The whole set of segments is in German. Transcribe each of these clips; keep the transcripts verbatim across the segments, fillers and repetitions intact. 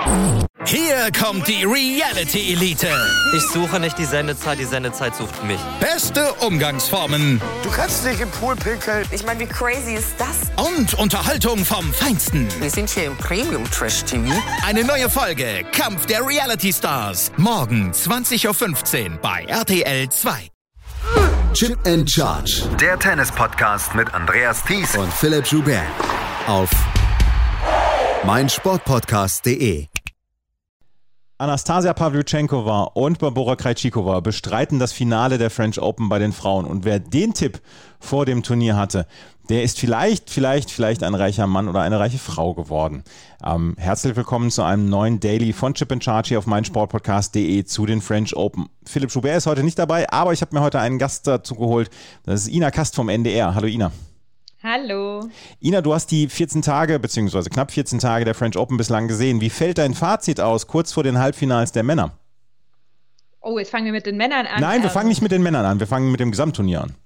Hier kommt die Reality Elite. Ich suche nicht die Sendezeit, die Sendezeit sucht mich. Beste Umgangsformen. Du kannst dich im Pool pinkeln. Ich meine, wie crazy ist das? Und Unterhaltung vom Feinsten. Wir sind hier im Premium-Trash-T V. Eine neue Folge Kampf der Reality Stars. Morgen zwanzig Uhr fünfzehn bei R T L zwei. Chip and Charge. Der Tennis-Podcast mit Andreas Thies und Philipp Joubert. Auf meinsportpodcast punkt de. Anastasia Pawlutschenkova und Barbora Krejcikova bestreiten das Finale der French Open bei den Frauen. Und wer den Tipp vor dem Turnier hatte, der ist vielleicht, vielleicht, vielleicht ein reicher Mann oder eine reiche Frau geworden. Ähm, herzlich willkommen zu einem neuen Daily von Chip and Charge hier auf meinsportpodcast punkt de zu den French Open. Philipp Joubert ist heute nicht dabei, aber ich habe mir heute einen Gast dazu geholt. Das ist Ina Kast vom N D R. Hallo Ina. Hallo. Ina, du hast die vierzehn Tage, beziehungsweise knapp vierzehn Tage der French Open bislang gesehen. Wie fällt dein Fazit aus, kurz vor den Halbfinals der Männer? Oh, jetzt fangen wir mit den Männern an. Nein, wir fangen nicht mit den Männern an, wir fangen mit dem Gesamtturnier an.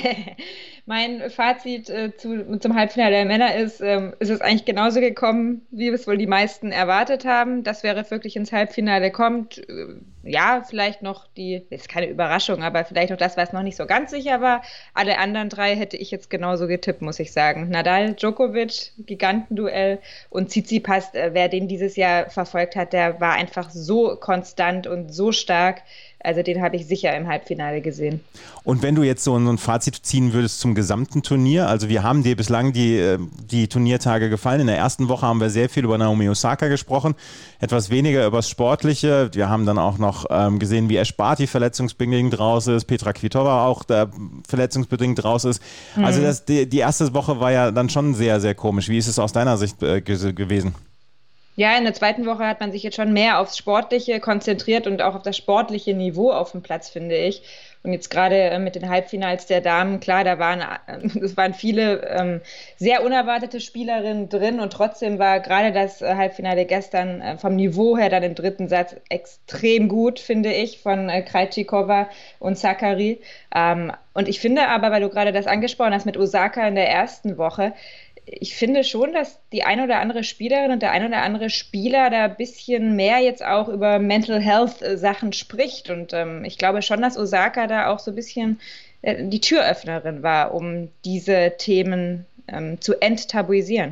Mein Fazit äh, zu, zum Halbfinale der Männer ist, ähm, ist es eigentlich genauso gekommen, wie es wohl die meisten erwartet haben. Dass Zverev wirklich ins Halbfinale kommt, äh, ja, vielleicht noch die, das ist keine Überraschung, aber vielleicht noch das, was noch nicht so ganz sicher war. Alle anderen drei hätte ich jetzt genauso getippt, muss ich sagen. Nadal, Djokovic, Gigantenduell und Tsitsipas, äh, wer den dieses Jahr verfolgt hat, der war einfach so konstant und so stark. Also den habe ich sicher im Halbfinale gesehen. Und wenn du jetzt so ein Fazit ziehen würdest zum gesamten Turnier, also wir haben dir bislang die, die Turniertage gefallen. In der ersten Woche haben wir sehr viel über Naomi Osaka gesprochen, etwas weniger über das Sportliche. Wir haben dann auch noch ähm, gesehen, wie Ash Barty verletzungsbedingt raus ist, Petra Kvitova auch da verletzungsbedingt raus ist. Mhm. Also das, die, die erste Woche war ja dann schon sehr, sehr komisch. Wie ist es aus deiner Sicht äh, ge- gewesen? Ja, in der zweiten Woche hat man sich jetzt schon mehr aufs Sportliche konzentriert und auch auf das sportliche Niveau auf dem Platz, finde ich. Und jetzt gerade mit den Halbfinals der Damen, klar, da waren, es waren viele ähm, sehr unerwartete Spielerinnen drin und trotzdem war gerade das Halbfinale gestern äh, vom Niveau her dann im dritten Satz extrem gut, finde ich, von äh, Krejcikova und Sakkari. Ähm, und ich finde aber, weil du gerade das angesprochen hast mit Osaka in der ersten Woche, ich finde schon, dass die eine oder andere Spielerin und der eine oder andere Spieler da ein bisschen mehr jetzt auch über Mental Health Sachen spricht. Und ähm, ich glaube schon, dass Osaka da auch so ein bisschen äh, die Türöffnerin war, um diese Themen ähm, zu enttabuisieren.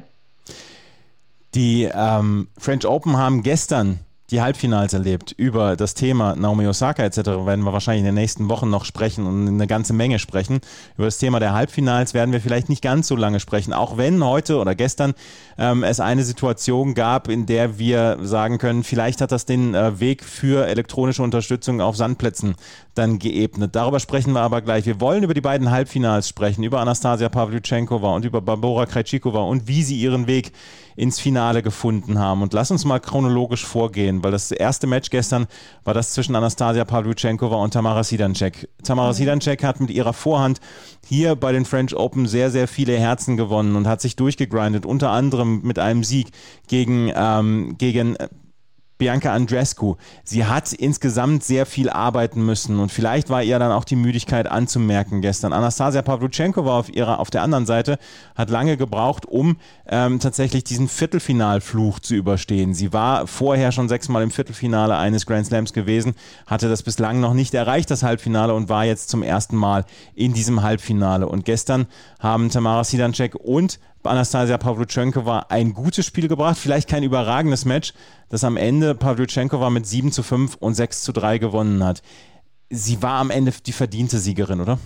Die ähm, French Open haben gestern die Halbfinals erlebt. Über das Thema Naomi Osaka et cetera werden wir wahrscheinlich in den nächsten Wochen noch sprechen und eine ganze Menge sprechen. Über das Thema der Halbfinals werden wir vielleicht nicht ganz so lange sprechen, auch wenn heute oder gestern ähm, es eine Situation gab, in der wir sagen können, vielleicht hat das den äh, Weg für elektronische Unterstützung auf Sandplätzen dann geebnet. Darüber sprechen wir aber gleich. Wir wollen über die beiden Halbfinals sprechen, über Anastasia Pawlutschenkova und über Barbora Krejcikova und wie sie ihren Weg ins Finale gefunden haben. Und lass uns mal chronologisch vorgehen, weil das erste Match gestern war das zwischen Anastasia Pawlutschenkova und Tamara Sidancek. Tamara mhm. Sidancek hat mit ihrer Vorhand hier bei den French Open sehr, sehr viele Herzen gewonnen und hat sich durchgegrindet, unter anderem mit einem Sieg gegen, ähm, gegen Bianca Andreescu. Sie hat insgesamt sehr viel arbeiten müssen und vielleicht war ihr dann auch die Müdigkeit anzumerken gestern. Anastasia Pawlutschenkova auf ihrer, auf der anderen Seite hat lange gebraucht, um ähm, tatsächlich diesen Viertelfinalfluch zu überstehen. Sie war vorher schon sechsmal im Viertelfinale eines Grand Slams gewesen, hatte das bislang noch nicht erreicht, das Halbfinale, und war jetzt zum ersten Mal in diesem Halbfinale. Und gestern haben Tamara Sidancek und Anastasia Pawlutschenkova ein gutes Spiel gebracht, vielleicht kein überragendes Match, das am Ende Pawlutschenkova mit sieben zu fünf und sechs zu drei gewonnen hat. Sie war am Ende die verdiente Siegerin, oder?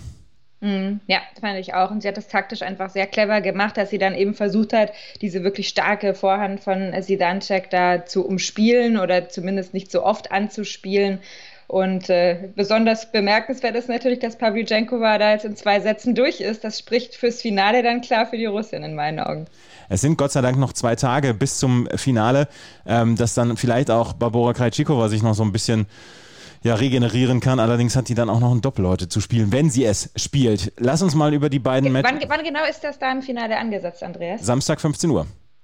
Mm, ja, das fand ich auch. Und sie hat das taktisch einfach sehr clever gemacht, dass sie dann eben versucht hat, diese wirklich starke Vorhand von Sidancek da zu umspielen oder zumindest nicht so oft anzuspielen. Und äh, besonders bemerkenswert ist natürlich, dass Pawlutschenkova da jetzt in zwei Sätzen durch ist. Das spricht fürs Finale dann klar für die Russin in meinen Augen. Es sind Gott sei Dank noch zwei Tage bis zum Finale, ähm, dass dann vielleicht auch Barbora Krejcikova sich noch so ein bisschen ja, regenerieren kann. Allerdings hat die dann auch noch ein Doppel heute zu spielen, wenn sie es spielt. Lass uns mal über die beiden Matches... Wann, wann genau ist das da im Finale angesetzt, Andreas? Samstag fünfzehn Uhr.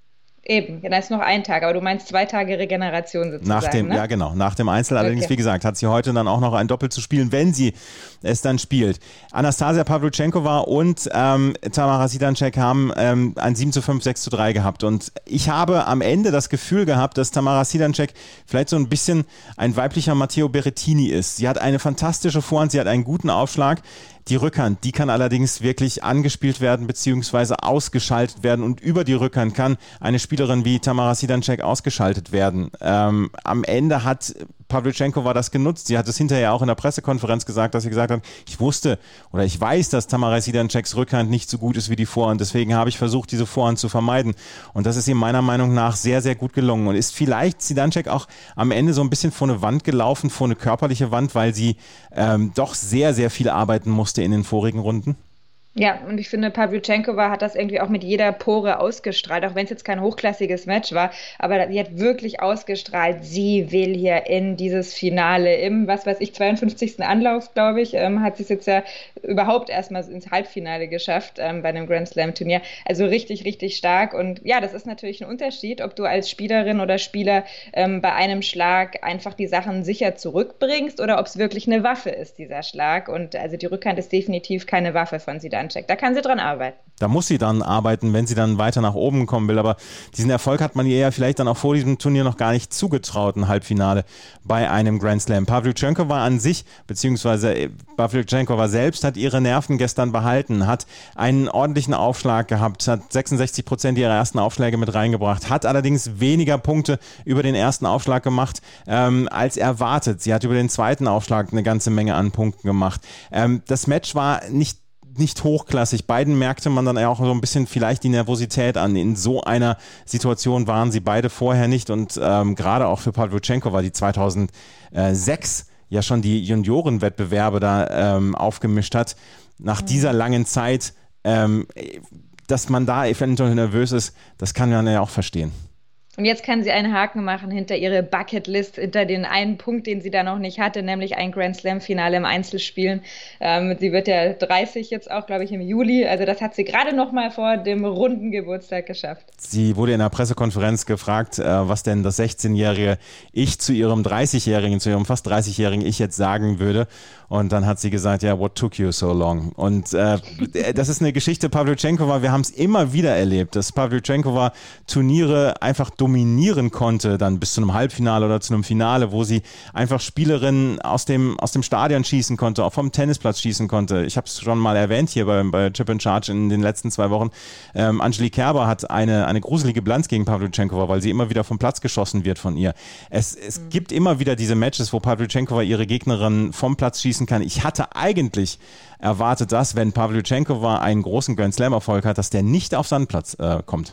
Eben, da ist noch ein Tag, aber du meinst zwei Tage Regeneration sozusagen, nach dem, ne? Ja, genau, nach dem Einzel. Allerdings, Okay. wie gesagt, hat sie heute dann auch noch ein Doppel zu spielen, wenn sie es dann spielt. Anastasia Pawlutschenkova und ähm, Tamara Sidancek haben ähm, ein sieben zu fünf, sechs zu drei gehabt. Und ich habe am Ende das Gefühl gehabt, dass Tamara Sidancek vielleicht so ein bisschen ein weiblicher Matteo Berrettini ist. Sie hat eine fantastische Vorhand, sie hat einen guten Aufschlag. Die Rückhand, die kann allerdings wirklich angespielt werden bzw. ausgeschaltet werden und über die Rückhand kann eine Spielerin wie Tamara Sidancek ausgeschaltet werden. Ähm, am Ende hat Pawlutschenkova das genutzt. Sie hat es hinterher auch in der Pressekonferenz gesagt, dass sie gesagt hat, ich wusste oder ich weiß, dass Tamara Sidanceks Rückhand nicht so gut ist wie die Vorhand. Deswegen habe ich versucht, diese Vorhand zu vermeiden. Und das ist ihr meiner Meinung nach sehr, sehr gut gelungen. Und ist vielleicht Sidancek auch am Ende so ein bisschen vor eine Wand gelaufen, vor eine körperliche Wand, weil sie ähm, doch sehr, sehr viel arbeiten musste in den vorigen Runden? Ja, und ich finde, Pawlutschenkova hat das irgendwie auch mit jeder Pore ausgestrahlt, auch wenn es jetzt kein hochklassiges Match war, aber sie hat wirklich ausgestrahlt, sie will hier in dieses Finale im, was weiß ich, zweiundfünfzigsten Anlauf, glaube ich, ähm, hat sie es jetzt ja überhaupt erstmal ins Halbfinale geschafft ähm, bei einem Grand Slam Turnier. Also richtig, richtig stark und ja, das ist natürlich ein Unterschied, ob du als Spielerin oder Spieler ähm, bei einem Schlag einfach die Sachen sicher zurückbringst oder ob es wirklich eine Waffe ist, dieser Schlag. Und also die Rückhand ist definitiv keine Waffe von Sidancek. Da kann sie dran arbeiten. Da muss sie dann arbeiten, wenn sie dann weiter nach oben kommen will. Aber diesen Erfolg hat man ihr ja vielleicht dann auch vor diesem Turnier noch gar nicht zugetraut, ein Halbfinale bei einem Grand Slam. Pawlutschenkova an sich, beziehungsweise Pawlutschenkova selbst hat ihre Nerven gestern behalten, hat einen ordentlichen Aufschlag gehabt, hat sechsundsechzig Prozent ihrer ersten Aufschläge mit reingebracht, hat allerdings weniger Punkte über den ersten Aufschlag gemacht ähm, als erwartet. Sie hat über den zweiten Aufschlag eine ganze Menge an Punkten gemacht. Ähm, das Match war nicht nicht hochklassig. Beiden merkte man dann auch so ein bisschen vielleicht die Nervosität an. In so einer Situation waren sie beide vorher nicht und ähm, gerade auch für Pawlutschenkova, die zweitausendsechs ja schon die Juniorenwettbewerbe da ähm, aufgemischt hat, nach dieser langen Zeit, ähm, dass man da eventuell nervös ist, das kann man ja auch verstehen. Und jetzt kann sie einen Haken machen hinter ihre Bucketlist, hinter den einen Punkt, den sie da noch nicht hatte, nämlich ein Grand Slam-Finale im Einzelspielen. Ähm, sie wird ja dreißig jetzt auch, glaube ich, im Juli. Also das hat sie gerade noch mal vor dem runden Geburtstag geschafft. Sie wurde in der Pressekonferenz gefragt, äh, was denn das sechzehnjährige Ich zu ihrem dreißigjährigen, zu ihrem fast dreißigjährigen Ich jetzt sagen würde. Und dann hat sie gesagt, ja, what took you so long? Und äh, das ist eine Geschichte, Pawlutschenkova, wir haben es immer wieder erlebt, dass Pawlutschenkova Turniere einfach dominieren konnte, dann bis zu einem Halbfinale oder zu einem Finale, wo sie einfach Spielerinnen aus dem, aus dem Stadion schießen konnte, auch vom Tennisplatz schießen konnte. Ich habe es schon mal erwähnt hier bei, bei Chip and Charge in den letzten zwei Wochen. Ähm, Angelique Kerber hat eine, eine gruselige Bilanz gegen Pawlutschenkova, weil sie immer wieder vom Platz geschossen wird von ihr. Es, es mhm. gibt immer wieder diese Matches, wo Pawlutschenkova ihre Gegnerin vom Platz schießen kann. Ich hatte eigentlich erwartet, dass, wenn Pawlutschenkova einen großen Grand Slam-Erfolg hat, dass der nicht auf Sandplatz äh, kommt.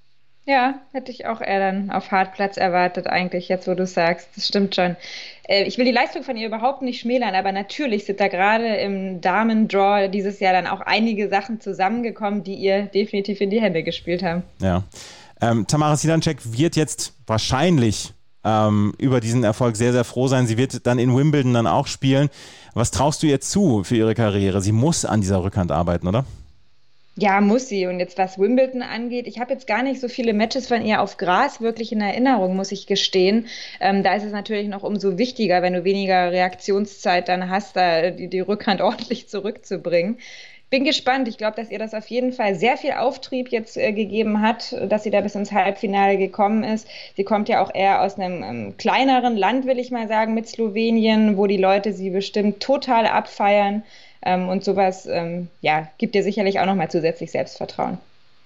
Ja, hätte ich auch eher dann auf Hartplatz erwartet eigentlich, jetzt wo du sagst, das stimmt schon. Äh, ich will die Leistung von ihr überhaupt nicht schmälern, aber natürlich sind da gerade im Damen-Draw dieses Jahr dann auch einige Sachen zusammengekommen, die ihr definitiv in die Hände gespielt haben. Ja, ähm, Tamara Sidancek wird jetzt wahrscheinlich ähm, über diesen Erfolg sehr, sehr froh sein. Sie wird dann in Wimbledon dann auch spielen. Was traust du ihr zu für ihre Karriere? Sie muss an dieser Rückhand arbeiten, oder? Ja, muss sie. Und jetzt was Wimbledon angeht, ich habe jetzt gar nicht so viele Matches von ihr auf Gras wirklich in Erinnerung, muss ich gestehen. Ähm, da ist es natürlich noch umso wichtiger, wenn du weniger Reaktionszeit dann hast, da die, die Rückhand ordentlich zurückzubringen. Bin gespannt. Ich glaube, dass ihr das auf jeden Fall sehr viel Auftrieb jetzt äh, gegeben hat, dass sie da bis ins Halbfinale gekommen ist. Sie kommt ja auch eher aus einem ähm, kleineren Land, will ich mal sagen, mit Slowenien, wo die Leute sie bestimmt total abfeiern. Ähm, und sowas ähm, ja, gibt ihr sicherlich auch nochmal zusätzlich Selbstvertrauen.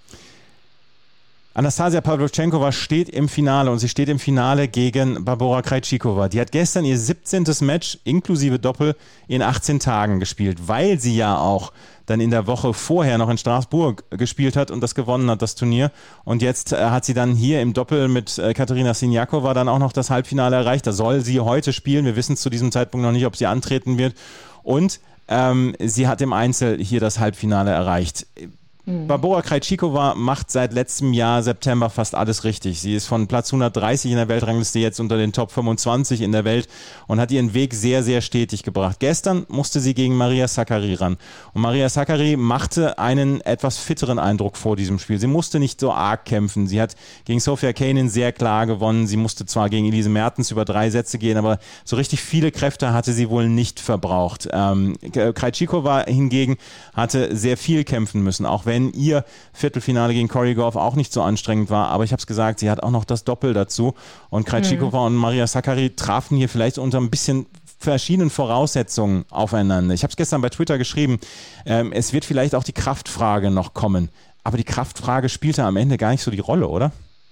Anastasia Pawlutschenkova steht im Finale und sie steht im Finale gegen Barbora Krejcikova. Die hat gestern ihr siebzehntes Match inklusive Doppel in achtzehn Tagen gespielt, weil sie ja auch dann in der Woche vorher noch in Straßburg gespielt hat und das gewonnen hat, das Turnier. Und jetzt äh, hat sie dann hier im Doppel mit äh, Katerina Siniakova dann auch noch das Halbfinale erreicht. Da soll sie heute spielen. Wir wissen zu diesem Zeitpunkt noch nicht, ob sie antreten wird. Und ähm, sie hat im Einzel hier das Halbfinale erreicht. Barbora Krejcikova macht seit letztem Jahr September fast alles richtig. Sie ist von Platz hundertdreißig in der Weltrangliste jetzt unter den Top fünfundzwanzig in der Welt und hat ihren Weg sehr, sehr stetig gebracht. Gestern musste sie gegen Maria Sakkari ran. Und Maria Sakkari machte einen etwas fitteren Eindruck vor diesem Spiel. Sie musste nicht so arg kämpfen. Sie hat gegen Sofia Kenin sehr klar gewonnen. Sie musste zwar gegen Elise Mertens über drei Sätze gehen, aber so richtig viele Kräfte hatte sie wohl nicht verbraucht. Ähm, Krejcikova hingegen hatte sehr viel kämpfen müssen, auch wenn ihr Viertelfinale gegen Cory Gauff auch nicht so anstrengend war, aber ich habe es gesagt, sie hat auch noch das Doppel dazu und Krejcikova mhm. und Maria Sakkari trafen hier vielleicht unter ein bisschen verschiedenen Voraussetzungen aufeinander. Ich habe es gestern bei Twitter geschrieben, ähm, es wird vielleicht auch die Kraftfrage noch kommen, aber die Kraftfrage spielte am Ende gar nicht so die Rolle, oder?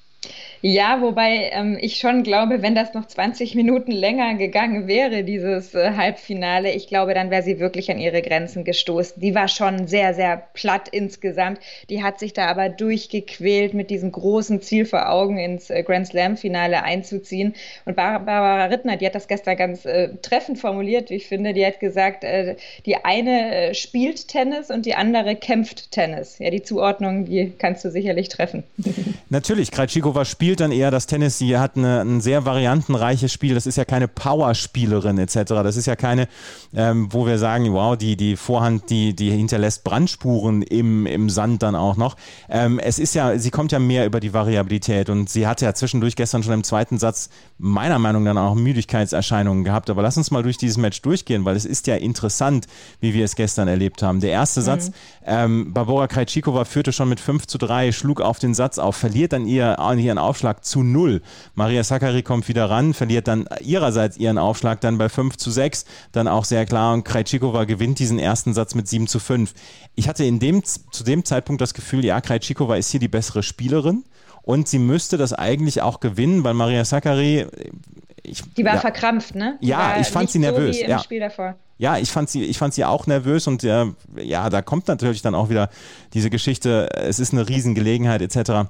Ja, wobei ähm, ich schon glaube, wenn das noch zwanzig Minuten länger gegangen wäre, dieses äh, Halbfinale, ich glaube, dann wäre sie wirklich an ihre Grenzen gestoßen. Die war schon sehr, sehr platt insgesamt. Die hat sich da aber durchgequält, mit diesem großen Ziel vor Augen ins äh, Grand Slam-Finale einzuziehen. Und Barbara Rittner, die hat das gestern ganz äh, treffend formuliert, wie ich finde. Die hat gesagt, äh, die eine äh, spielt Tennis und die andere kämpft Tennis. Ja, die Zuordnung, die kannst du sicherlich treffen. Natürlich, Krejcikova spielt dann eher das Tennis, sie hat eine, ein sehr variantenreiches Spiel, das ist ja keine Powerspielerin et cetera. Das ist ja keine, ähm, wo wir sagen, wow, die, die Vorhand, die, die hinterlässt Brandspuren im, im Sand dann auch noch. Ähm, es ist ja, sie kommt ja mehr über die Variabilität und sie hatte ja zwischendurch gestern schon im zweiten Satz meiner Meinung nach auch Müdigkeitserscheinungen gehabt, aber lass uns mal durch dieses Match durchgehen, weil es ist ja interessant, wie wir es gestern erlebt haben. Der erste mhm. Satz, ähm, Barbora Krejcikova führte schon mit fünf zu drei, schlug auf den Satz auf, verliert dann ihr, ihren Aufschlag zu null. Maria Sakkari kommt wieder ran, verliert dann ihrerseits ihren Aufschlag dann bei fünf zu sechs, dann auch sehr klar und Krejcikova gewinnt diesen ersten Satz mit sieben zu fünf. Ich hatte in dem, zu dem Zeitpunkt das Gefühl, ja, Krejcikova ist hier die bessere Spielerin und sie müsste das eigentlich auch gewinnen, weil Maria Sakkari ich, die war ja, verkrampft, ne? Die ja, ich fand sie nervös. So wie im ja. Spiel davor. Ja, ich fand sie, ich fand sie auch nervös und äh, ja, da kommt natürlich dann auch wieder diese Geschichte, es ist eine Riesengelegenheit et cetera.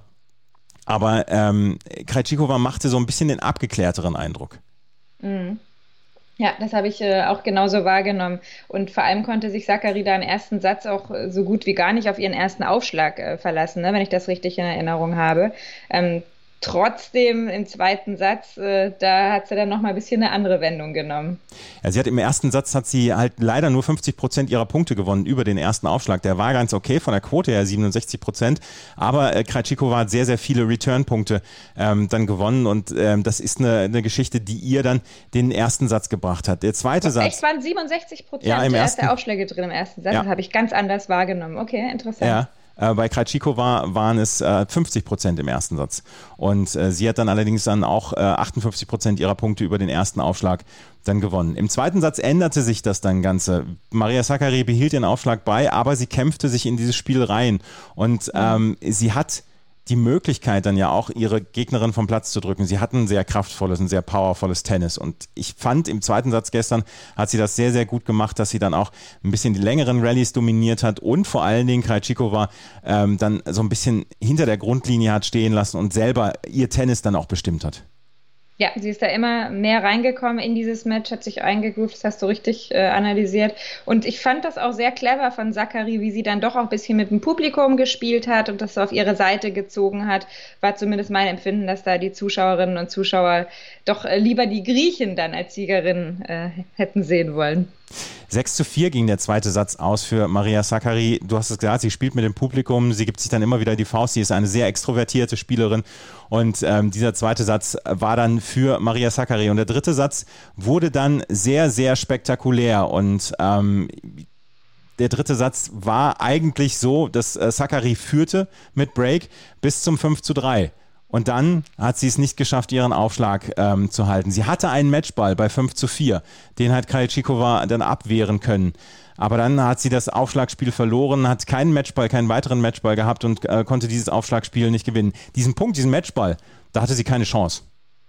Aber ähm, Krejcikova machte so ein bisschen den abgeklärteren Eindruck. Mhm. Ja, das habe ich äh, auch genauso wahrgenommen. Und vor allem konnte sich Sakkari da im ersten Satz auch äh, so gut wie gar nicht auf ihren ersten Aufschlag äh, verlassen, ne, wenn ich das richtig in Erinnerung habe. Ähm, Trotzdem im zweiten Satz, äh, da hat sie dann nochmal ein bisschen eine andere Wendung genommen. Ja, sie hat im ersten Satz hat sie halt leider nur fünfzig Prozent ihrer Punkte gewonnen über den ersten Aufschlag. Der war ganz okay, von der Quote her siebenundsechzig Prozent. Aber äh, Krejcikova hat sehr, sehr viele Return-Punkte ähm, dann gewonnen. Und ähm, das ist eine, eine Geschichte, die ihr dann den ersten Satz gebracht hat. Der zweite Satz. Echt, waren siebenundsechzig Prozent ja, im der ersten, erste Aufschläge drin im ersten Satz. Ja. Das habe ich ganz anders wahrgenommen. Okay, interessant. Ja. Bei Krejcikova waren es äh, fünfzig Prozent im ersten Satz. Und äh, sie hat dann allerdings dann auch äh, achtundfünfzig Prozent ihrer Punkte über den ersten Aufschlag dann gewonnen. Im zweiten Satz änderte sich das dann Ganze. Maria Sakkari behielt ihren Aufschlag bei, aber sie kämpfte sich in dieses Spiel rein. Und ähm, sie hat die Möglichkeit dann ja auch, ihre Gegnerin vom Platz zu drücken. Sie hatten ein sehr kraftvolles, ein sehr powervolles Tennis und ich fand, im zweiten Satz gestern hat sie das sehr, sehr gut gemacht, dass sie dann auch ein bisschen die längeren Rallyes dominiert hat und vor allen Dingen Krejcikova ähm, dann so ein bisschen hinter der Grundlinie hat stehen lassen und selber ihr Tennis dann auch bestimmt hat. Ja, sie ist da immer mehr reingekommen in dieses Match, hat sich eingegroovt, das hast du richtig äh, analysiert. Und ich fand das auch sehr clever von Sakkari, wie sie dann doch auch ein bisschen mit dem Publikum gespielt hat und das auf ihre Seite gezogen hat. War zumindest mein Empfinden, dass da die Zuschauerinnen und Zuschauer doch äh, lieber die Griechen dann als Siegerin äh, hätten sehen wollen. sechs zu vier ging der zweite Satz aus für Maria Sakkari. Du hast es gesagt, sie spielt mit dem Publikum, sie gibt sich dann immer wieder die Faust, sie ist eine sehr extrovertierte Spielerin und ähm, dieser zweite Satz war dann für Maria Sakkari und der dritte Satz wurde dann sehr, sehr spektakulär und ähm, der dritte Satz war eigentlich so, dass äh, Sakkari führte mit Break bis zum fünf zu drei. Und dann hat sie es nicht geschafft, ihren Aufschlag ähm, zu halten. Sie hatte einen Matchball bei fünf zu vier. Den hat Krejcikova dann abwehren können. Aber dann hat sie das Aufschlagspiel verloren, hat keinen Matchball, keinen weiteren Matchball gehabt und äh, konnte dieses Aufschlagspiel nicht gewinnen. Diesen Punkt, diesen Matchball, da hatte sie keine Chance.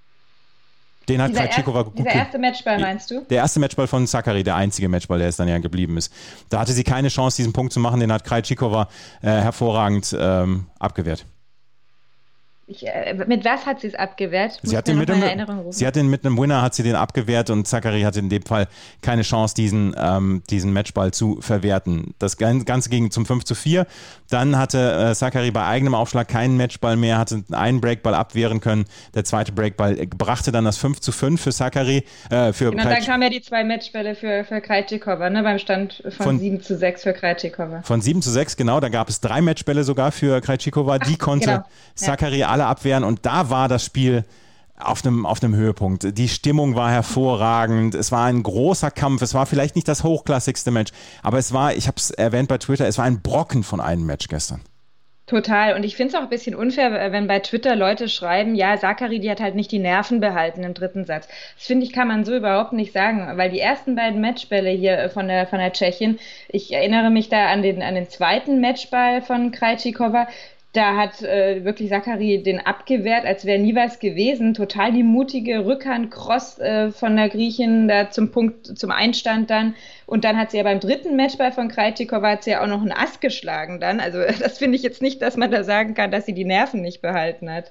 Den hat Krejcikova gut. Dieser erste Matchball meinst du? Der erste Matchball von Sakkari, der einzige Matchball, der es dann ja geblieben ist. Da hatte sie keine Chance, diesen Punkt zu machen. Den hat Krejcikova äh, hervorragend ähm, abgewehrt. Ich, äh, mit was hat sie es abgewehrt? Sie hat, den mit einem, sie hat den mit einem Winner hat sie den abgewehrt und Sakkari hatte in dem Fall keine Chance, diesen, ähm, diesen Matchball zu verwerten. Das Ganze ging zum fünf zu vier. Dann hatte äh, Sakkari bei eigenem Aufschlag keinen Matchball mehr, hatte einen Breakball abwehren können. Der zweite Breakball brachte dann das fünf zu fünf für Sakkari. Äh, für genau, dann kamen ja die zwei Matchbälle für, für Krejcikova, ne, beim Stand von, von sieben zu sechs für Krejcikova. Von sieben zu sechs, genau. Da gab es drei Matchbälle sogar für Krejcikova. Die Ach, konnte genau. Sakkari ja. alle abwehren und da war das Spiel auf einem, auf einem Höhepunkt. Die Stimmung war hervorragend, es war ein großer Kampf, es war vielleicht nicht das hochklassigste Match, aber es war, ich habe es erwähnt bei Twitter, es war ein Brocken von einem Match gestern. Total. Und ich finde es auch ein bisschen unfair, wenn bei Twitter Leute schreiben, ja, Sakkari, die hat halt nicht die Nerven behalten im dritten Satz. Das finde ich, kann man so überhaupt nicht sagen, weil die ersten beiden Matchbälle hier von der, von der Tschechin, ich erinnere mich da an den, an den zweiten Matchball von Krejcikova. Da hat äh, wirklich Sakkari den abgewehrt, als wäre nie was gewesen. Total die mutige Rückhand-Cross äh, von der Griechin da zum Punkt, zum Einstand dann. Und dann hat sie ja beim dritten Matchball von Krejcikova hat sie ja auch noch einen Ass geschlagen dann. Also das finde ich jetzt nicht, dass man da sagen kann, dass sie die Nerven nicht behalten hat.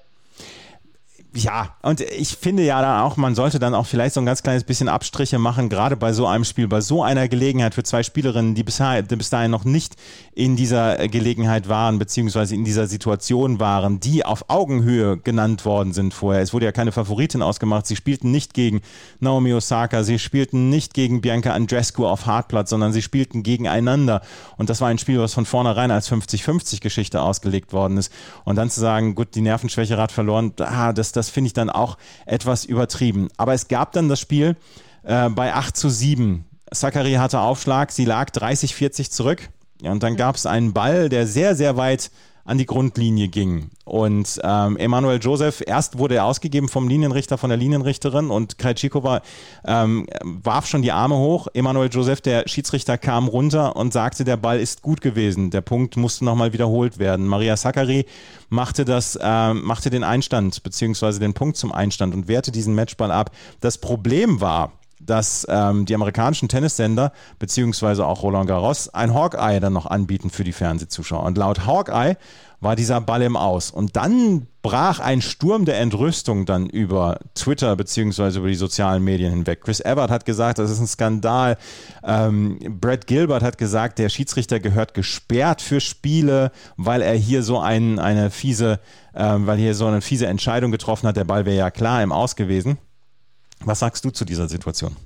Ja, und ich finde ja dann auch, man sollte dann auch vielleicht so ein ganz kleines bisschen Abstriche machen, gerade bei so einem Spiel, bei so einer Gelegenheit für zwei Spielerinnen, die bis dahin, die bis dahin noch nicht in dieser Gelegenheit waren, beziehungsweise in dieser Situation waren, die auf Augenhöhe genannt worden sind vorher. Es wurde ja keine Favoritin ausgemacht, sie spielten nicht gegen Naomi Osaka, sie spielten nicht gegen Bianca Andreescu auf Hartplatz, sondern sie spielten gegeneinander. Und das war ein Spiel, was von vornherein als fünfzig fünfzig Geschichte ausgelegt worden ist. Und dann zu sagen, gut, die Nervenschwäche hat verloren, ah, das, das finde ich dann auch etwas übertrieben. Aber es gab dann das Spiel äh, bei acht zu sieben. Sakkari hatte Aufschlag, sie lag dreißig vierzig zurück. Ja, und dann gab es einen Ball, der sehr, sehr weit an die Grundlinie ging. Und ähm, Emanuel Joseph, erst wurde er ausgegeben vom Linienrichter, von der Linienrichterin und Krejcikova ähm, warf schon die Arme hoch. Emanuel Joseph, der Schiedsrichter, kam runter und sagte, der Ball ist gut gewesen. Der Punkt musste nochmal wiederholt werden. Maria Sakkari machte das, äh, machte den Einstand, beziehungsweise den Punkt zum Einstand und wehrte diesen Matchball ab. Das Problem war, dass ähm, die amerikanischen Tennissender beziehungsweise auch Roland Garros ein Hawkeye dann noch anbieten für die Fernsehzuschauer. Und laut Hawkeye war dieser Ball im Aus. Und dann brach ein Sturm der Entrüstung dann über Twitter beziehungsweise über die sozialen Medien hinweg. Chris Evert hat gesagt, das ist ein Skandal. Ähm, Brad Gilbert hat gesagt, der Schiedsrichter gehört gesperrt für Spiele, weil er hier so ein, eine fiese, ähm, weil hier so eine fiese Entscheidung getroffen hat. Der Ball wäre ja klar im Aus gewesen. Was sagst du zu dieser Situation?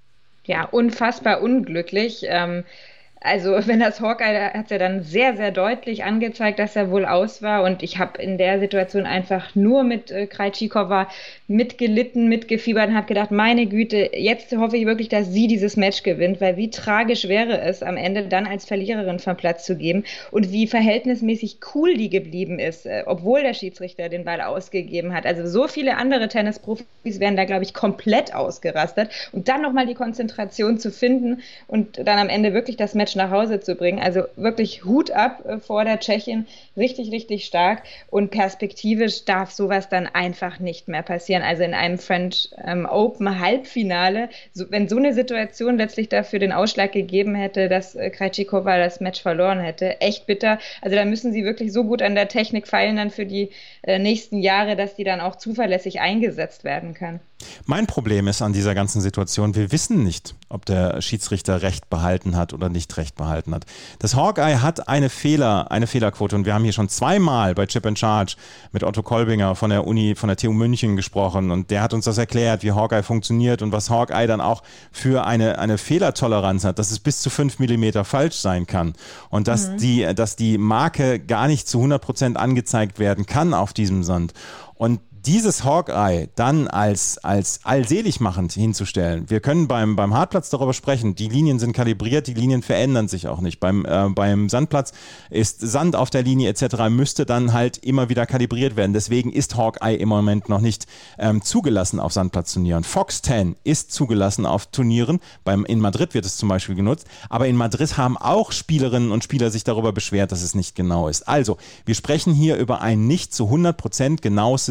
Ja, unfassbar unglücklich. Ähm, also wenn das Hawkeye, hat es ja dann sehr, sehr deutlich angezeigt, dass er wohl aus war. Und ich habe in der Situation einfach nur mit äh, Krejcikova mitgelitten, mitgefiebert und habe gedacht, meine Güte, jetzt hoffe ich wirklich, dass sie dieses Match gewinnt, weil wie tragisch wäre es, am Ende dann als Verliererin vom Platz zu geben und wie verhältnismäßig cool die geblieben ist, äh, obwohl der Schiedsrichter den Ball ausgegeben hat. Also so viele andere Tennisprofis wären da, glaube ich, komplett ausgerastet. Und dann nochmal die Konzentration zu finden und dann am Ende wirklich das Match nach Hause zu bringen. Also wirklich Hut ab äh, vor der Tschechin. Richtig, richtig stark. Und perspektivisch darf sowas dann einfach nicht mehr passieren. Also in einem French ähm, Open Halbfinale, so, wenn so eine Situation letztlich dafür den Ausschlag gegeben hätte, dass äh, Krejcikova das Match verloren hätte, echt bitter. Also da müssen sie wirklich so gut an der Technik feilen dann für die äh, nächsten Jahre, dass die dann auch zuverlässig eingesetzt werden kann. Mein Problem ist an dieser ganzen Situation, wir wissen nicht, ob der Schiedsrichter Recht behalten hat oder nicht Recht behalten hat. Das Hawkeye hat eine Fehler, eine Fehlerquote und wir haben hier schon zweimal bei Chip and Charge mit Otto Kolbinger von der Uni, von der T U München gesprochen und der hat uns das erklärt, wie Hawkeye funktioniert und was Hawkeye dann auch für eine, eine Fehlertoleranz hat, dass es bis zu fünf Millimeter falsch sein kann und dass, mhm. die, dass die Marke gar nicht zu hundert Prozent angezeigt werden kann auf diesem Sand. Und dieses Hawkeye dann als, als allselig machend hinzustellen. Wir können beim, beim Hartplatz darüber sprechen. Die Linien sind kalibriert, die Linien verändern sich auch nicht. Beim, äh, beim Sandplatz ist Sand auf der Linie et cetera müsste dann halt immer wieder kalibriert werden. Deswegen ist Hawkeye im Moment noch nicht ähm, zugelassen auf Sandplatzturnieren. Fox zehn ist zugelassen auf Turnieren. Beim, in Madrid wird es zum Beispiel genutzt. Aber in Madrid haben auch Spielerinnen und Spieler sich darüber beschwert, dass es nicht genau ist. Also, wir sprechen hier über ein nicht zu hundert Prozent genaues System.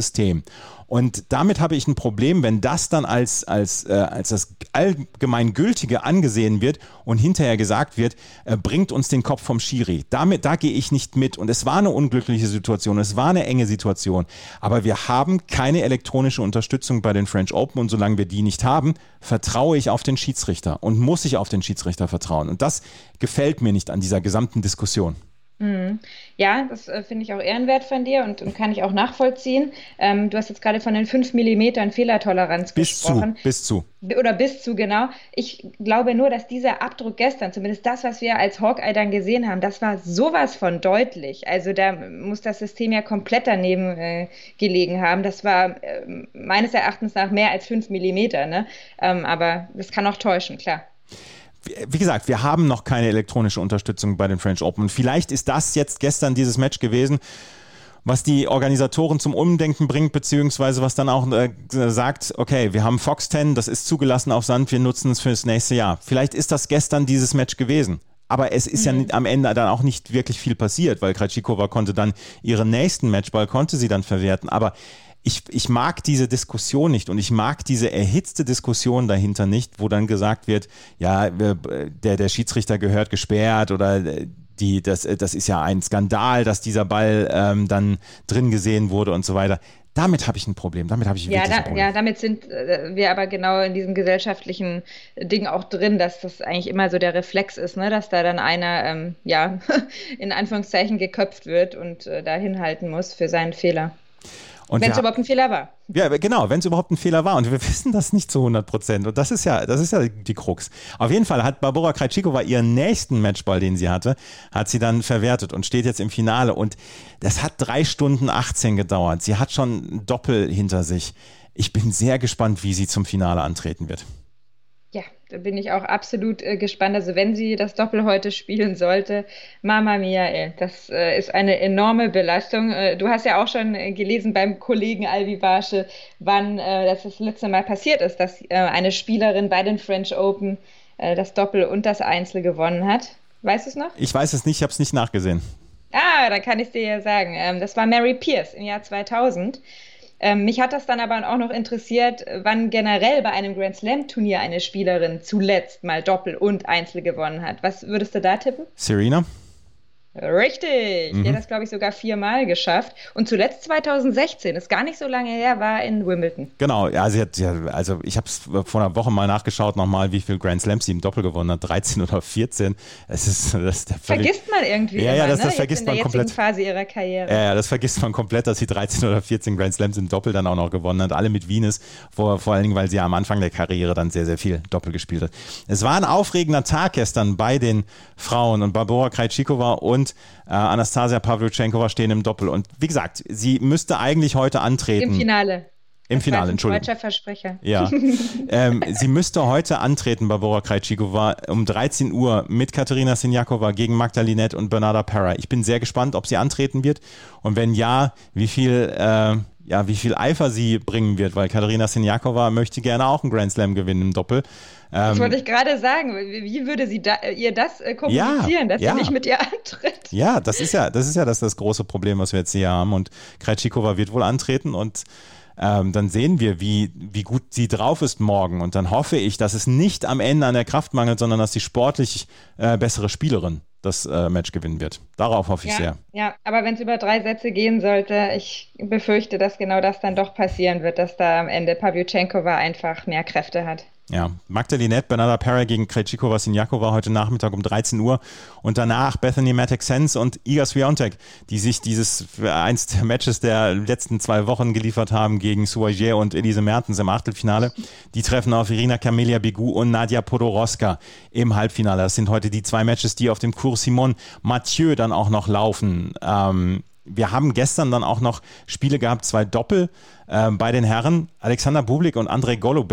geben. Und damit habe ich ein Problem, wenn das dann als, als, äh, als das Allgemeingültige angesehen wird und hinterher gesagt wird, äh, bringt uns den Kopf vom Schiri. Damit, da gehe ich nicht mit. Und es war eine unglückliche Situation, es war eine enge Situation. Aber wir haben keine elektronische Unterstützung bei den French Open und solange wir die nicht haben, vertraue ich auf den Schiedsrichter und muss ich auf den Schiedsrichter vertrauen. Und das gefällt mir nicht an dieser gesamten Diskussion. Ja, das äh, finde ich auch ehrenwert von dir und, und kann ich auch nachvollziehen. Ähm, du hast jetzt gerade von den fünf Millimetern Fehlertoleranz bis gesprochen. Zu, bis zu. Oder bis zu, genau. Ich glaube nur, dass dieser Abdruck gestern, zumindest das, was wir als Hawkeye dann gesehen haben, das war sowas von deutlich. Also da muss das System ja komplett daneben äh, gelegen haben. Das war äh, meines Erachtens nach mehr als fünf Millimeter, ne? Ähm, aber das kann auch täuschen, klar. Wie gesagt, wir haben noch keine elektronische Unterstützung bei den French Open. Und vielleicht ist das jetzt gestern dieses Match gewesen, was die Organisatoren zum Umdenken bringt, beziehungsweise was dann auch äh, sagt, okay, wir haben Fox zehn, das ist zugelassen auf Sand, wir nutzen es fürs nächste Jahr. Vielleicht ist das gestern dieses Match gewesen. Aber es ist mhm. ja am Ende dann auch nicht wirklich viel passiert, weil Krejcikova konnte dann ihren nächsten Matchball, konnte sie dann verwerten. Aber Ich, ich mag diese Diskussion nicht und ich mag diese erhitzte Diskussion dahinter nicht, wo dann gesagt wird, ja, der, der Schiedsrichter gehört gesperrt oder die, das, das ist ja ein Skandal, dass dieser Ball ähm, dann drin gesehen wurde und so weiter. Damit habe ich ein Problem, damit habe ich ja, wirklich da, ein Problem. Ja, damit sind äh, wir aber genau in diesem gesellschaftlichen Ding auch drin, dass das eigentlich immer so der Reflex ist, ne? Dass da dann einer, ähm, ja, in Anführungszeichen geköpft wird und äh, da hinhalten muss für seinen Fehler. Wenn es überhaupt ein Fehler war. Ja, genau, wenn es überhaupt ein Fehler war. Und wir wissen das nicht zu hundert Prozent. Und das ist ja, das ist ja die Krux. Auf jeden Fall hat Barbora Krejcikova ihren nächsten Matchball, den sie hatte, hat sie dann verwertet und steht jetzt im Finale. Und das hat drei Stunden achtzehn gedauert. Sie hat schon ein Doppel hinter sich. Ich bin sehr gespannt, wie sie zum Finale antreten wird. Ja, da bin ich auch absolut äh, gespannt. Also wenn sie das Doppel heute spielen sollte, Mama Mia, ey, das äh, ist eine enorme Belastung. Äh, du hast ja auch schon äh, gelesen beim Kollegen Alvi Barsche, wann äh, das das letzte Mal passiert ist, dass äh, eine Spielerin bei den French Open äh, das Doppel und das Einzel gewonnen hat. Weißt du es noch? Ich weiß es nicht, ich habe es nicht nachgesehen. Ah, da kann ich dir ja sagen. Ähm, das war Mary Pierce im Jahr zweitausend. Ähm, mich hat das dann aber auch noch interessiert, wann generell bei einem Grand Slam Turnier eine Spielerin zuletzt mal Doppel und Einzel gewonnen hat. Was würdest du da tippen? Serena? Richtig, mhm. Die hat das, glaube ich, sogar viermal geschafft. Und zuletzt zweitausendsechzehn, ist gar nicht so lange her, war in Wimbledon. Genau, ja, sie hat, ja, also ich habe es vor einer Woche mal nachgeschaut nochmal, wie viel Grand Slams sie im Doppel gewonnen hat, dreizehn oder vierzehn. Es ist, das, das vergisst man irgendwie ja, immer, ja, das, das ne? vergisst Jetzt man in der komplett. jetzigen Phase ihrer Karriere. Ja, ja, das vergisst man komplett, dass sie dreizehn oder vierzehn Grand Slams im Doppel dann auch noch gewonnen hat, alle mit Venus, vor, vor allen Dingen, weil sie ja am Anfang der Karriere dann sehr, sehr viel Doppel gespielt hat. Es war ein aufregender Tag gestern bei den Frauen und Barbora Krejcikova und äh, Anastasia Pavlyuchenkova stehen im Doppel. Und wie gesagt, sie müsste eigentlich heute antreten. Im Finale. Im das Finale, war ein Entschuldigung. Deutscher Versprecher. Ja. ähm, sie müsste heute antreten, Barbora Krejcikova, um dreizehn Uhr mit Katerina Siniakova gegen Magda Linette und Bernarda Pera. Ich bin sehr gespannt, ob sie antreten wird. Und wenn ja, wie viel, äh, ja, wie viel Eifer sie bringen wird, weil Katerina Siniakova möchte gerne auch einen Grand Slam gewinnen im Doppel. Das wollte ich gerade sagen. Wie würde sie da, ihr das äh, kommunizieren, ja, dass ja. sie nicht mit ihr antritt? Ja, das ist ja das, ist ja das, das große Problem, was wir jetzt hier haben. Und Krejcikova wird wohl antreten und ähm, dann sehen wir, wie, wie gut sie drauf ist morgen. Und dann hoffe ich, dass es nicht am Ende an der Kraft mangelt, sondern dass die sportlich äh, bessere Spielerin das äh, Match gewinnen wird. Darauf hoffe ich ja, sehr. Ja, aber wenn es über drei Sätze gehen sollte, ich befürchte, dass genau das dann doch passieren wird, dass da am Ende Pavlyuchenkova einfach mehr Kräfte hat. Ja, Magda Linette, Bernarda Pera gegen Krejcikova Siniakova heute Nachmittag um dreizehn Uhr und danach Bethany Mattek-Sands und Iga Swiatek, die sich dieses eins der Matches der letzten zwei Wochen geliefert haben gegen Suagier und Elise Mertens im Achtelfinale. Die treffen auf Irina Camelia Begu und Nadia Podoroska im Halbfinale. Das sind heute die zwei Matches, die auf dem Cours Simon Mathieu dann auch noch laufen. Ähm, Wir haben gestern dann auch noch Spiele gehabt, zwei Doppel äh, bei den Herren. Alexander Bublik und Andrei Golubev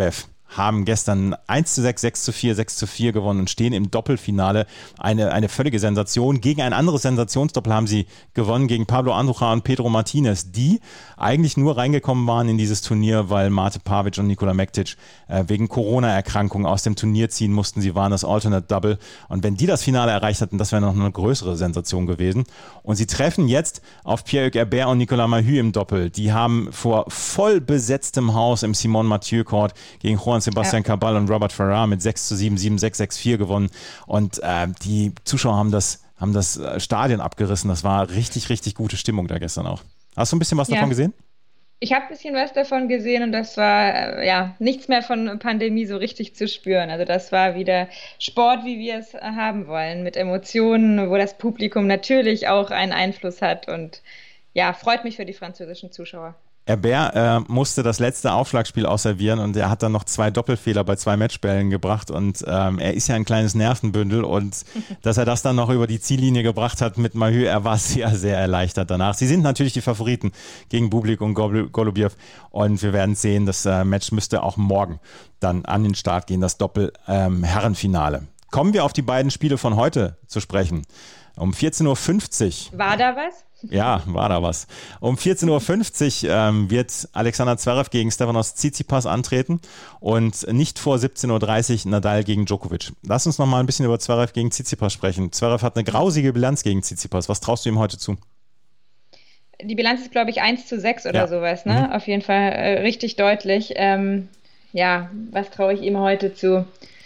haben gestern eins zu sechs, sechs zu vier, sechs zu vier gewonnen und stehen im Doppelfinale. Eine, eine völlige Sensation. Gegen ein anderes Sensationsdoppel haben sie gewonnen, gegen Pablo Andújar und Pedro Martinez, die eigentlich nur reingekommen waren in dieses Turnier, weil Mate Pavic und Nikola Mektic äh, wegen Corona-Erkrankungen aus dem Turnier ziehen mussten. Sie waren das Alternate Double. Und wenn die das Finale erreicht hatten, das wäre noch eine größere Sensation gewesen. Und sie treffen jetzt auf Pierre-Hugues Herbert und Nicolas Mahut im Doppel. Die haben vor voll besetztem Haus im Simon Mathieu Court gegen Juan Sebastian ja. Cabal und Robert Farrar mit sechs zu sieben, sieben sechs, sechs vier gewonnen. Und äh, die Zuschauer haben das, haben das Stadion abgerissen. Das war richtig, richtig gute Stimmung da gestern auch. Hast du ein bisschen was ja. davon gesehen? Ich habe ein bisschen was davon gesehen und das war ja nichts mehr von Pandemie so richtig zu spüren. Also das war wieder Sport, wie wir es haben wollen, mit Emotionen, wo das Publikum natürlich auch einen Einfluss hat und ja, freut mich für die französischen Zuschauer. Herbert äh, musste das letzte Aufschlagspiel ausservieren und er hat dann noch zwei Doppelfehler bei zwei Matchbällen gebracht und ähm, er ist ja ein kleines Nervenbündel und dass er das dann noch über die Ziellinie gebracht hat mit Mahut, er war sehr, sehr erleichtert danach. Sie sind natürlich die Favoriten gegen Bublik und Golubjew und wir werden sehen, das äh, Match müsste auch morgen dann an den Start gehen, das Doppel-Herrenfinale. Ähm, Kommen wir auf die beiden Spiele von heute zu sprechen. Um vierzehn Uhr fünfzig. War da was? Ja, war da was. Um vierzehn Uhr fünfzig ähm, wird Alexander Zverev gegen Stefanos Tsitsipas antreten und nicht vor siebzehn Uhr dreißig Nadal gegen Djokovic. Lass uns noch mal ein bisschen über Zverev gegen Tsitsipas sprechen. Zverev hat eine grausige Bilanz gegen Tsitsipas. Was traust du ihm heute zu? Die Bilanz ist, glaube ich, eins zu sechs oder ja. sowas. Ne? Mhm. Auf jeden Fall äh, richtig deutlich. Ähm, ja, was traue ich ihm heute zu?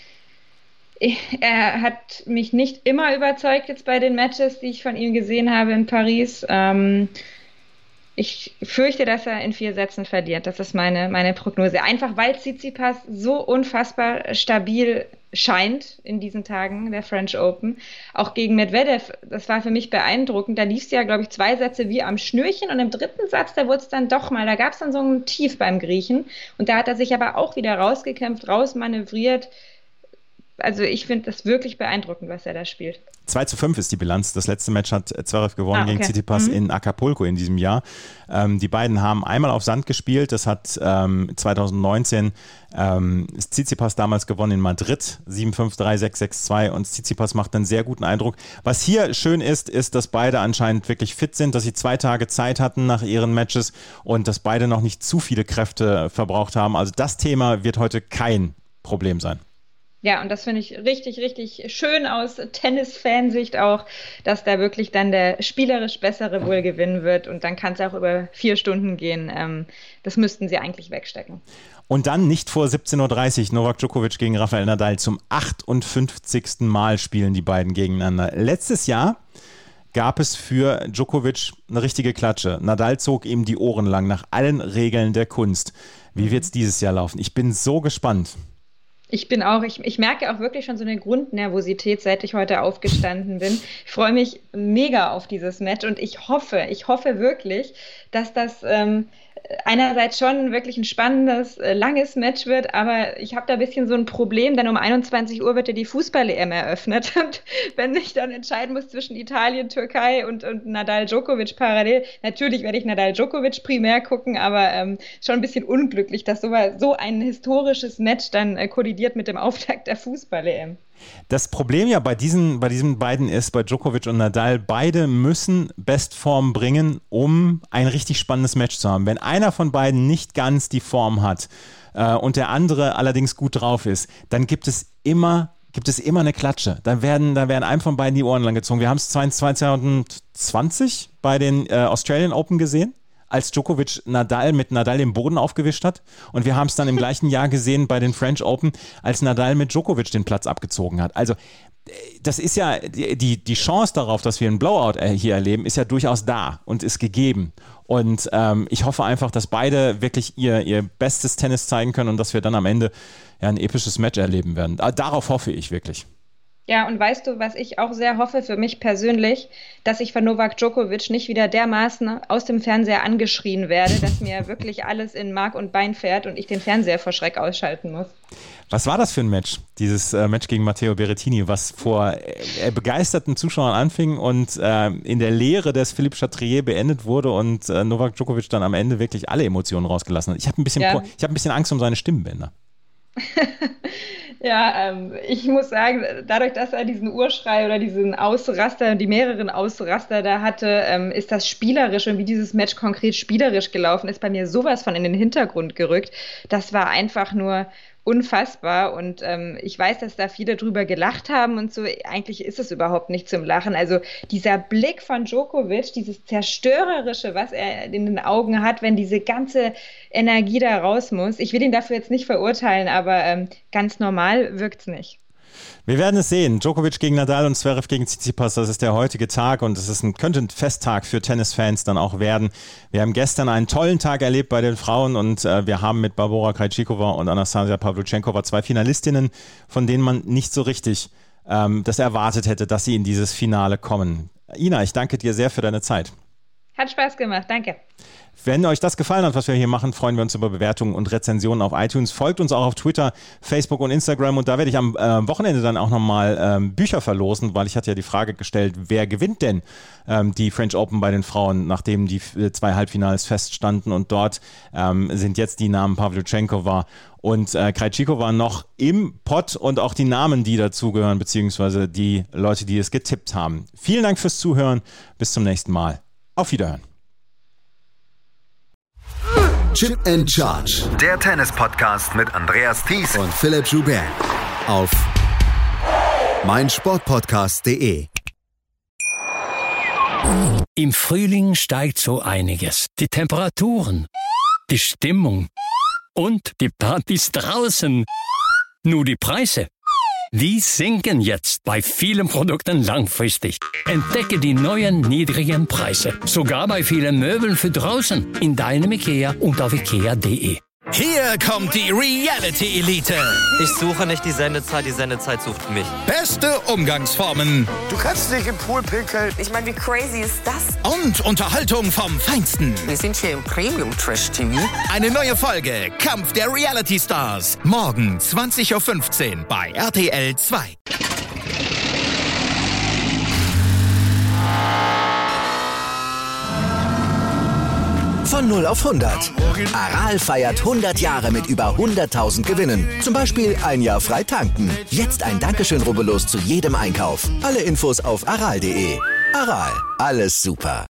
Er hat mich nicht immer überzeugt jetzt bei den Matches, die ich von ihm gesehen habe in Paris. Ähm, ich fürchte, dass er in vier Sätzen verliert. Das ist meine, meine Prognose. Einfach weil Tsitsipas so unfassbar stabil scheint in diesen Tagen der French Open. Auch gegen Medvedev, das war für mich beeindruckend. Da lief es ja, glaube ich, zwei Sätze wie am Schnürchen und im dritten Satz, da wurde es dann doch mal, da gab es dann so ein Tief beim Griechen. Und da hat er sich aber auch wieder rausgekämpft, rausmanövriert. Also ich finde das wirklich beeindruckend, was er da spielt. zwei zu fünf ist die Bilanz. Das letzte Match hat Zverev gewonnen ah, okay. gegen Tsitsipas mhm. in Acapulco in diesem Jahr. Ähm, die beiden haben einmal auf Sand gespielt. Das hat ähm, zwanzig neunzehn ähm, Tsitsipas damals gewonnen in Madrid. sieben fünf, drei sechs, sechs zwei und Tsitsipas macht einen sehr guten Eindruck. Was hier schön ist, ist, dass beide anscheinend wirklich fit sind, dass sie zwei Tage Zeit hatten nach ihren Matches und dass beide noch nicht zu viele Kräfte verbraucht haben. Also das Thema wird heute kein Problem sein. Ja, und das finde ich richtig, richtig schön aus Tennis-Fansicht auch, dass da wirklich dann der spielerisch Bessere wohl gewinnen wird und dann kann es auch über vier Stunden gehen. Ähm, das müssten sie eigentlich wegstecken. Und dann nicht vor siebzehn Uhr dreißig Novak Djokovic gegen Rafael Nadal. Zum achtundfünfzigsten Mal spielen die beiden gegeneinander. Letztes Jahr gab es für Djokovic eine richtige Klatsche. Nadal zog ihm die Ohren lang nach allen Regeln der Kunst. Wie wird es dieses Jahr laufen? Ich bin so gespannt. Ich bin auch, ich, ich merke auch wirklich schon so eine Grundnervosität, seit ich heute aufgestanden bin. Ich freue mich mega auf dieses Match und ich hoffe, ich hoffe wirklich, dass das ähm, einerseits schon wirklich ein spannendes, äh, langes Match wird, aber ich habe da ein bisschen so ein Problem, denn um einundzwanzig Uhr wird ja die Fußball-E M eröffnet und wenn ich dann entscheiden muss zwischen Italien, Türkei und, und Nadal-Djokovic parallel, natürlich werde ich Nadal-Djokovic primär gucken, aber ähm, schon ein bisschen unglücklich, dass so, so ein historisches Match dann äh, kollidiert mit dem Auftakt der Fußball-E M. Das Problem ja bei diesen, bei diesen beiden ist, bei Djokovic und Nadal, beide müssen Bestform bringen, um ein richtig spannendes Match zu haben. Wenn einer von beiden nicht ganz die Form hat äh, und der andere allerdings gut drauf ist, dann gibt es immer gibt es immer eine Klatsche. Dann werden, da werden einem von beiden die Ohren lang gezogen. Wir haben es zwanzig zwanzig bei den äh, Australian Open gesehen, als Djokovic Nadal mit Nadal den Boden aufgewischt hat. Und wir haben es dann im gleichen Jahr gesehen bei den French Open, als Nadal mit Djokovic den Platz abgezogen hat. Also das ist ja, die, die Chance darauf, dass wir einen Blowout hier erleben, ist ja durchaus da und ist gegeben. Und ähm, ich hoffe einfach, dass beide wirklich ihr, ihr bestes Tennis zeigen können und dass wir dann am Ende ja, ein episches Match erleben werden. Darauf hoffe ich wirklich. Ja, und weißt du, was ich auch sehr hoffe für mich persönlich, dass ich von Novak Djokovic nicht wieder dermaßen aus dem Fernseher angeschrien werde, dass mir wirklich alles in Mark und Bein fährt und ich den Fernseher vor Schreck ausschalten muss. Was war das für ein Match, dieses äh, Match gegen Matteo Berrettini, was vor äh, begeisterten Zuschauern anfing und äh, in der Leere des Philippe Chatrier beendet wurde und äh, Novak Djokovic dann am Ende wirklich alle Emotionen rausgelassen hat. Ich habe ein bisschen, ja. ich hab ein bisschen Angst um seine Stimmbänder. Ja, ähm, ich muss sagen, dadurch, dass er diesen Urschrei oder diesen Ausraster, die mehreren Ausraster da hatte, ähm, ist das spielerisch und wie dieses Match konkret spielerisch gelaufen ist, bei mir sowas von in den Hintergrund gerückt. Das war einfach nur unfassbar und ähm, ich weiß, dass da viele drüber gelacht haben und so. Eigentlich ist es überhaupt nicht zum Lachen. Also dieser Blick von Djokovic, dieses Zerstörerische, was er in den Augen hat, wenn diese ganze Energie da raus muss. Ich will ihn dafür jetzt nicht verurteilen, aber ähm, ganz normal wirkt's nicht. Wir werden es sehen. Djokovic gegen Nadal und Zverev gegen Tsitsipas, das ist der heutige Tag und es ist ein, könnte ein Festtag für Tennisfans dann auch werden. Wir haben gestern einen tollen Tag erlebt bei den Frauen und äh, wir haben mit Barbora Krejcikova und Anastasia Pavlyuchenkova zwei Finalistinnen, von denen man nicht so richtig ähm, das erwartet hätte, dass sie in dieses Finale kommen. Ina, ich danke dir sehr für deine Zeit. Hat Spaß gemacht, danke. Wenn euch das gefallen hat, was wir hier machen, freuen wir uns über Bewertungen und Rezensionen auf iTunes. Folgt uns auch auf Twitter, Facebook und Instagram und da werde ich am äh, Wochenende dann auch nochmal ähm, Bücher verlosen, weil ich hatte ja die Frage gestellt, wer gewinnt denn ähm, die French Open bei den Frauen, nachdem die äh, zwei Halbfinals feststanden und dort ähm, sind jetzt die Namen Pavlyuchenkova und äh, Krejcikova noch im Pott und auch die Namen, die dazugehören, beziehungsweise die Leute, die es getippt haben. Vielen Dank fürs Zuhören, bis zum nächsten Mal. Auf Wiederhören. Chip and Charge. Der Tennis-Podcast mit Andreas Thies und Philipp Joubert auf meinsportpodcast punkt de. Im Frühling steigt so einiges. Die Temperaturen, die Stimmung und die Partys draußen. Nur die Preise, die sinken jetzt bei vielen Produkten langfristig. Entdecke die neuen niedrigen Preise. Sogar bei vielen Möbeln für draußen. In deinem IKEA und auf ikea punkt de. Hier kommt die Reality Elite. Ich suche nicht die Sendezeit, die Sendezeit sucht mich. Beste Umgangsformen Du kannst dich im Pool pinkeln. Ich meine, wie crazy ist das? und Unterhaltung vom Feinsten. Wir sind hier im Premium-Trash-T V. Eine neue Folge Kampf der Reality Stars. Morgen zwanzig Uhr fünfzehn bei R T L zwei. Von null auf hundert. Aral feiert hundert Jahre mit über hunderttausend Gewinnen. Zum Beispiel ein Jahr frei tanken. Jetzt ein Dankeschön, rubbellos zu jedem Einkauf. Alle Infos auf aral punkt de. Aral, alles super.